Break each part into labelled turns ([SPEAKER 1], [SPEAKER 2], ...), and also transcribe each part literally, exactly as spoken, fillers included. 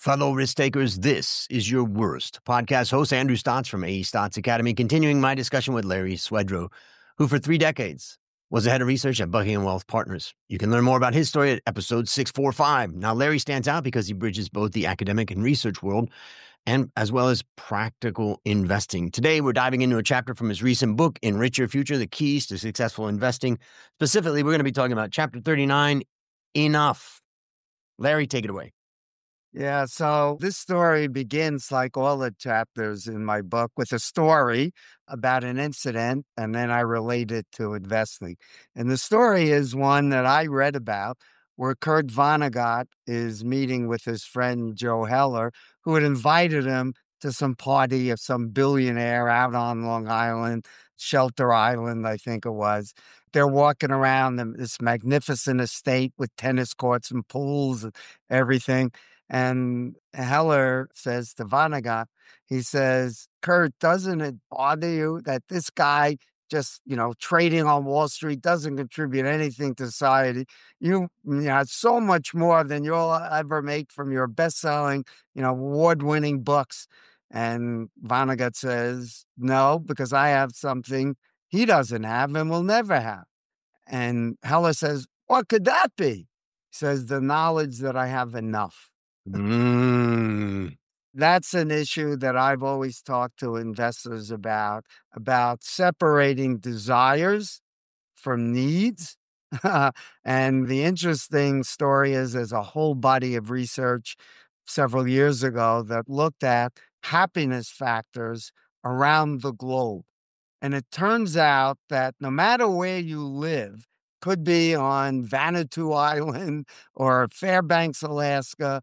[SPEAKER 1] Fellow risk takers, this is your worst. Podcast host Andrew Stotz from A E Stotz Academy, continuing my discussion with Larry Swedroe, who for three decades was the head of research at Buckingham Wealth Partners. You can learn more about his story at episode six forty-five. Now, Larry stands out because he bridges both the academic and research world, and as well as practical investing. Today, we're diving into a chapter from his recent book, Enrich Your Future, The Keys to Successful Investing. Specifically, we're going to be talking about chapter thirty-nine, Enough. Larry, take it away.
[SPEAKER 2] Yeah, so this story begins, like all the chapters in my book, with a story about an incident, and then I relate it to investing. And the story is one that I read about, where Kurt Vonnegut is meeting with his friend Joe Heller, who had invited him to some party of some billionaire out on Long Island, Shelter Island, I think it was. They're walking around this magnificent estate with tennis courts and pools and everything. And Heller says to Vonnegut, he says, Kurt, doesn't it bother you that this guy just, you know, trading on Wall Street doesn't contribute anything to society? You, you know, so much more than you'll ever make from your best-selling, you know, award-winning books. And Vonnegut says, no, because I have something he doesn't have and will never have. And Heller says, what could that be? He says, the knowledge that I have enough.
[SPEAKER 1] Mm.
[SPEAKER 2] That's an issue that I've always talked to investors about, about separating desires from needs. And the interesting story is there's a whole body of research several years ago that looked at happiness factors around the globe. And it turns out that no matter where you live, could be on Vanuatu Island or Fairbanks, Alaska,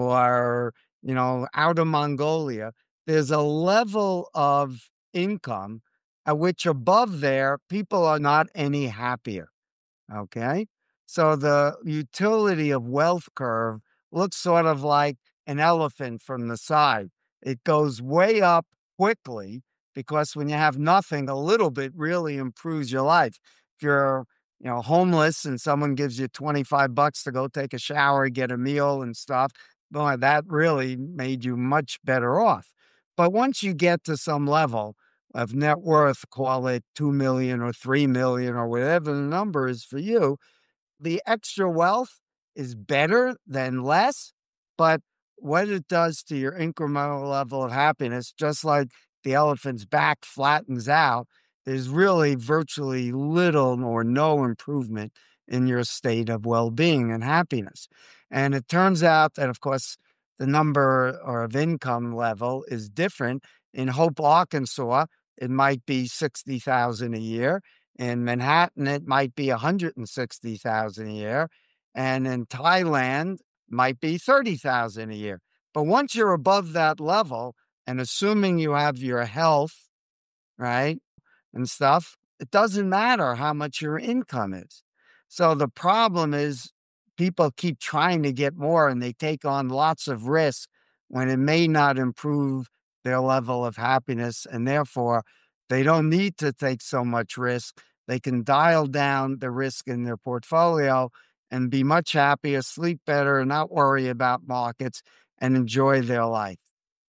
[SPEAKER 2] or, you know, out of Mongolia, there's a level of income at which above there, people are not any happier. Okay? So the utility of wealth curve looks sort of like an elephant from the side. It goes way up quickly because when you have nothing, a little bit really improves your life. If you're, you know, homeless and someone gives you twenty-five bucks to go take a shower, get a meal and stuff, boy, that really made you much better off. But once you get to some level of net worth, call it two million or three million or whatever the number is for you, the extra wealth is better than less, but what it does to your incremental level of happiness, just like the elephant's back flattens out, there's really virtually little or no improvement in your state of well-being and happiness. And it turns out that, of course, the number or of income level is different. In Hope, Arkansas, it might be sixty thousand dollars a year. In Manhattan, it might be one hundred sixty thousand dollars a year. And in Thailand, it might be thirty thousand dollars a year. But once you're above that level, and assuming you have your health, right, and stuff, it doesn't matter how much your income is. So the problem is people keep trying to get more and they take on lots of risk when it may not improve their level of happiness, and therefore they don't need to take so much risk. They can dial down the risk in their portfolio and be much happier, sleep better, not worry about markets, and enjoy their life.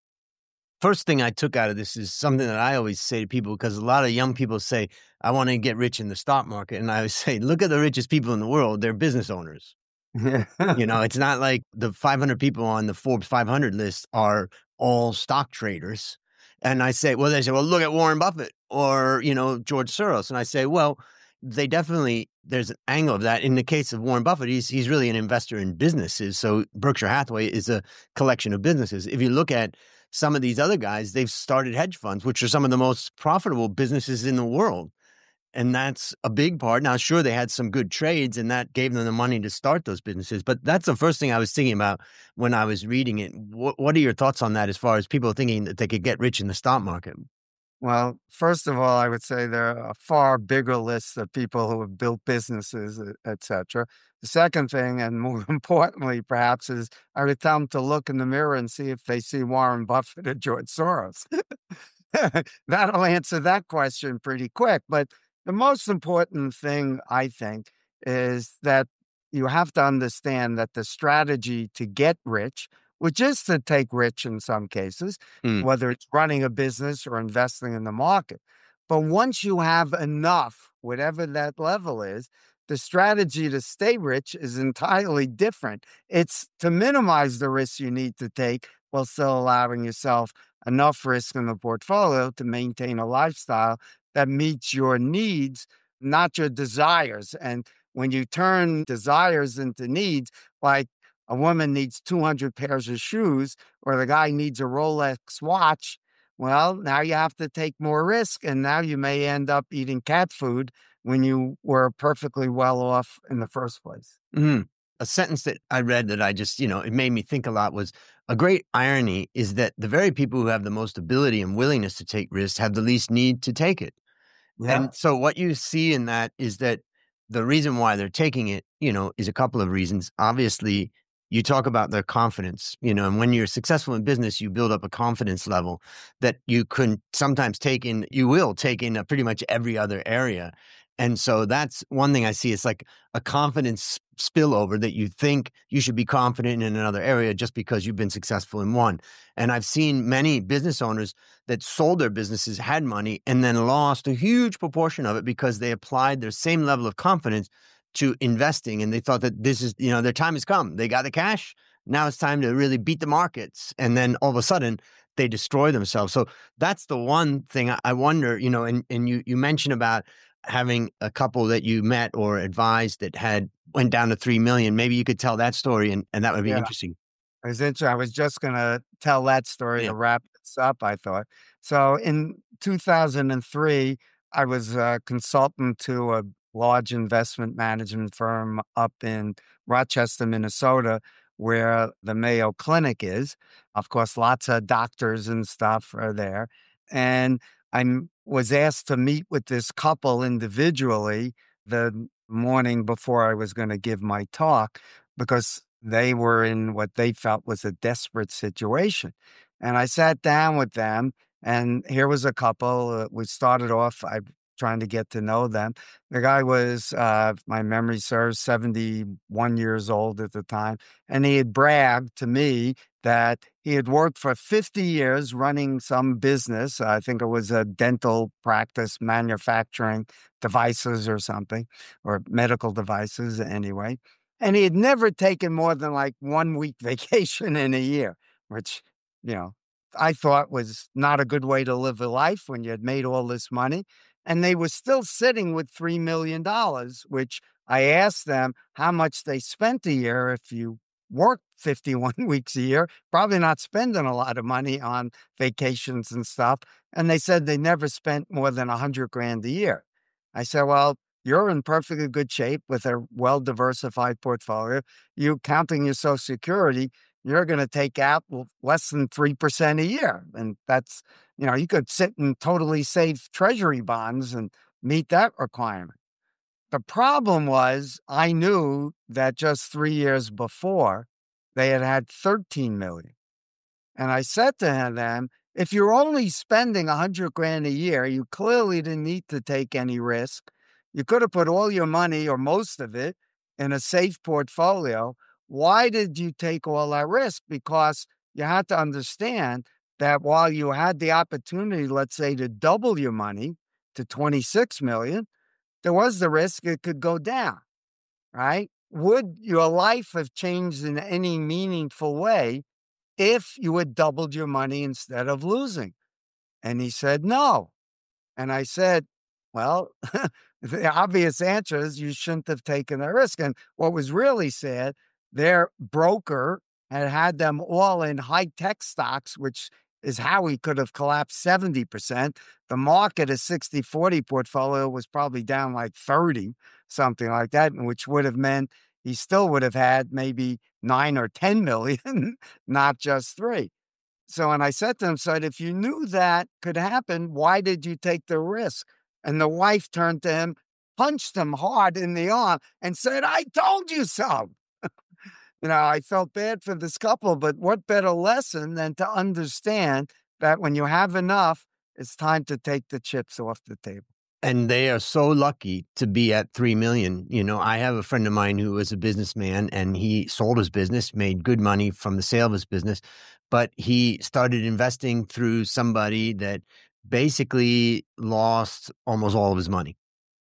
[SPEAKER 1] First thing I took out of this is something that I always say to people, because a lot of young people say, I want to get rich in the stock market. And I always say, look at the richest people in the world. They're business owners. You know, it's not like the five hundred people on the Forbes five hundred list are all stock traders. And I say, well, they say, well, look at Warren Buffett or, you know, George Soros. And I say, well, they definitely, there's an angle of that. In the case of Warren Buffett, he's he's really an investor in businesses. So Berkshire Hathaway is a collection of businesses. If you look at some of these other guys, they've started hedge funds, which are some of the most profitable businesses in the world. And that's a big part. Now, sure, they had some good trades and that gave them the money to start those businesses. But that's the first thing I was thinking about when I was reading it. What, what are your thoughts on that as far as people thinking that they could get rich in the stock market?
[SPEAKER 2] Well, first of all, I would say there are a far bigger list of people who have built businesses, et cetera. The second thing, and more importantly, perhaps, is I would tell them to look in the mirror and see if they see Warren Buffett or George Soros. That'll answer that question pretty quick. But the most important thing, I think, is that you have to understand that the strategy to get rich, which is to take rich in some cases,
[SPEAKER 1] Mm.
[SPEAKER 2] whether it's running a business or investing in the market. But once you have enough, whatever that level is, the strategy to stay rich is entirely different. It's to minimize the risks you need to take while still allowing yourself enough risk in the portfolio to maintain a lifestyle that meets your needs, not your desires. And when you turn desires into needs, like a woman needs two hundred pairs of shoes or the guy needs a Rolex watch, well, now you have to take more risk. And now you may end up eating cat food when you were perfectly well off in the first place.
[SPEAKER 1] Mm. A sentence that I read that I just, you know, it made me think a lot was a great irony is that the very people who have the most ability and willingness to take risks have the least need to take it.
[SPEAKER 2] Yeah.
[SPEAKER 1] And so what you see in that is that the reason why they're taking it, you know, is a couple of reasons. Obviously, you talk about their confidence, you know, and when you're successful in business, you build up a confidence level that you can sometimes take in, you will take in uh, pretty much every other area. And so that's one thing I see. It's like a confidence spillover that you think you should be confident in another area just because you've been successful in one. And I've seen many business owners that sold their businesses, had money, and then lost a huge proportion of it because they applied their same level of confidence to investing. And they thought that this is, you know, their time has come. They got the cash. Now it's time to really beat the markets. And then all of a sudden they destroy themselves. So that's the one thing I, I wonder, you know, and, and you, you mentioned about having a couple that you met or advised that had went down to three million. Maybe you could tell that story and, and that would be
[SPEAKER 2] Yeah.
[SPEAKER 1] interesting.
[SPEAKER 2] I was inter- I was just going to tell that story
[SPEAKER 1] Yeah.
[SPEAKER 2] to wrap this up, I thought. So in two thousand three, I was a consultant to a large investment management firm up in Rochester, Minnesota, where the Mayo Clinic is. Of course, lots of doctors and stuff are there. And I was asked to meet with this couple individually the morning before I was going to give my talk because they were in what they felt was a desperate situation. And I sat down with them, and here was a couple. Uh, we started off I trying to get to know them. The guy was, uh, if my memory serves, seventy-one years old at the time, and he had bragged to me that he had worked for fifty years running some business. I think it was a dental practice manufacturing devices or something, or medical devices anyway. And he had never taken more than like one week vacation in a year, which, you know, I thought was not a good way to live a life when you had made all this money. And they were still sitting with three million dollars, which I asked them how much they spent a year. If you work fifty-one weeks a year, probably not spending a lot of money on vacations and stuff. And they said they never spent more than a hundred grand a year. I said, well, you're in perfectly good shape with a well-diversified portfolio. You counting your Social Security, you're going to take out less than three percent a year. And that's, you know, you could sit and totally save treasury bonds and meet that requirement. The problem was I knew that just three years before they had had thirteen million. And I said to them, if you're only spending a hundred grand a year, you clearly didn't need to take any risk. You could have put all your money or most of it in a safe portfolio. Why did you take all that risk? Because you had to understand that while you had the opportunity, let's say, to double your money to twenty-six million, there was the risk it could go down, right? Would your life have changed in any meaningful way if you had doubled your money instead of losing? And he said, no. And I said, well, the obvious answer is you shouldn't have taken the risk. And what was really sad, their broker had had them all in high tech stocks, which is how he could have collapsed seventy percent. The market, a sixty forty portfolio, was probably down like thirty, something like that, which would have meant he still would have had maybe nine or ten million, not just three. So, and I said to him, said, if you knew that could happen, why did you take the risk? And the wife turned to him, punched him hard in the arm, and said, I told you so. You know, I felt bad for this couple, but what better lesson than to understand that when you have enough, it's time to take the chips off the table.
[SPEAKER 1] And they are so lucky to be at three million. You know, I have a friend of mine who was a businessman and he sold his business, made good money from the sale of his business, but he started investing through somebody that basically lost almost all of his money.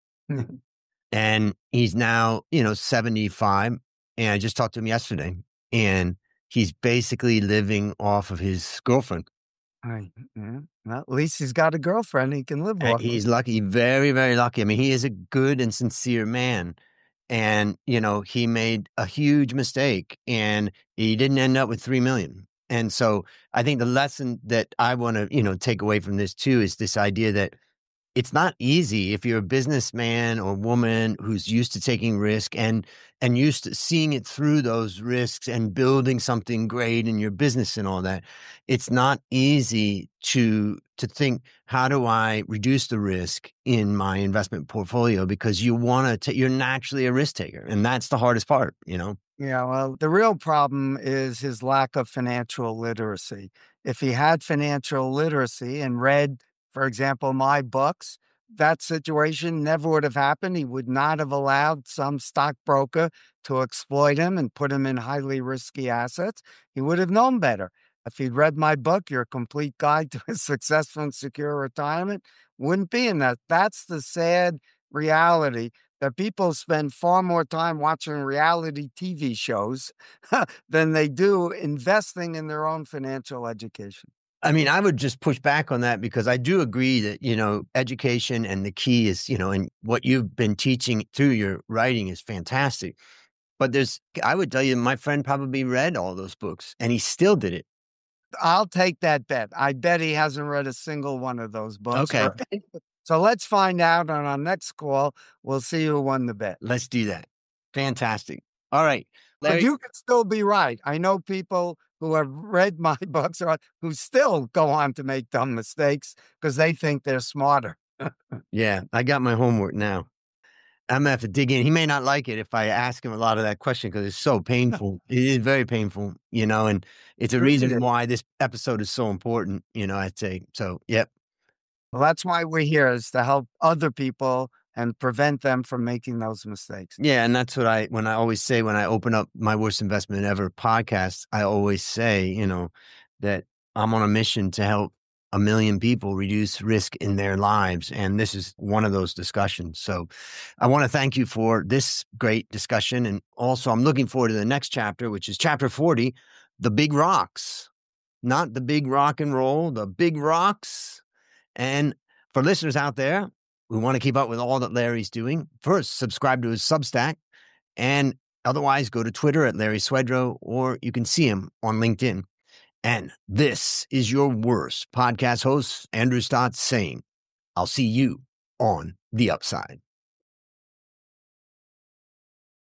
[SPEAKER 1] And he's now, you know, seventy-five. And I just talked to him yesterday and he's basically living off of his girlfriend.
[SPEAKER 2] Right. Yeah. Well, at least he's got a girlfriend he can live
[SPEAKER 1] Uh,
[SPEAKER 2] off of.
[SPEAKER 1] he's lucky, very, very lucky. I mean, he is a good and sincere man. And, you know, he made a huge mistake and he didn't end up with three million. And so I think the lesson that I want to, you know, take away from this too is this idea that it's not easy if you're a businessman or woman who's used to taking risk and and used to seeing it through those risks and building something great in your business and all that. It's not easy to to think, how do I reduce the risk in my investment portfolio? Because you want to, you're naturally a risk taker, and that's the hardest part, you know.
[SPEAKER 2] Yeah, well, the real problem is his lack of financial literacy. If he had financial literacy and read, for example, my books, that situation never would have happened. He would not have allowed some stockbroker to exploit him and put him in highly risky assets. He would have known better. If he'd read my book, Your Complete Guide to a Successful and Secure Retirement, wouldn't be in that. That's the sad reality, that people spend far more time watching reality T V shows than they do investing in their own financial education.
[SPEAKER 1] I mean, I would just push back on that because I do agree that, you know, education and the key is, you know, and what you've been teaching through your writing is fantastic. But there's, I would tell you, my friend probably read all those books and he still did it.
[SPEAKER 2] I'll take that bet. I bet he hasn't read a single one of those books.
[SPEAKER 1] Okay.
[SPEAKER 2] Or, so let's find out on our next call. We'll see who won the bet.
[SPEAKER 1] Let's do that. Fantastic. All right.
[SPEAKER 2] But
[SPEAKER 1] Larry,
[SPEAKER 2] you could still be right. I know people who have read my books or who still go on to make dumb mistakes because they think they're smarter.
[SPEAKER 1] yeah, I got my homework now. I'm gonna have to dig in. He may not like it if I ask him a lot of that question because it's so painful. It is very painful, you know, and it's a reason why this episode is so important, you know, I'd say. So, yep.
[SPEAKER 2] Well, that's why we're here, is to help other people and prevent them from making those mistakes.
[SPEAKER 1] Yeah, and that's what I, when I always say, when I open up my Worst Investment Ever podcast, I always say, you know, that I'm on a mission to help a million people reduce risk in their lives. And this is one of those discussions. So I want to thank you for this great discussion. And also I'm looking forward to the next chapter, which is chapter forty, the big rocks, not the big rock and roll, the big rocks. And for listeners out there who want to keep up with all that Larry's doing, first subscribe to his Substack, and otherwise go to Twitter at Larry Swedroe, or you can see him on LinkedIn. And this is your worst podcast host, Andrew Stotz, saying, I'll see you on the upside.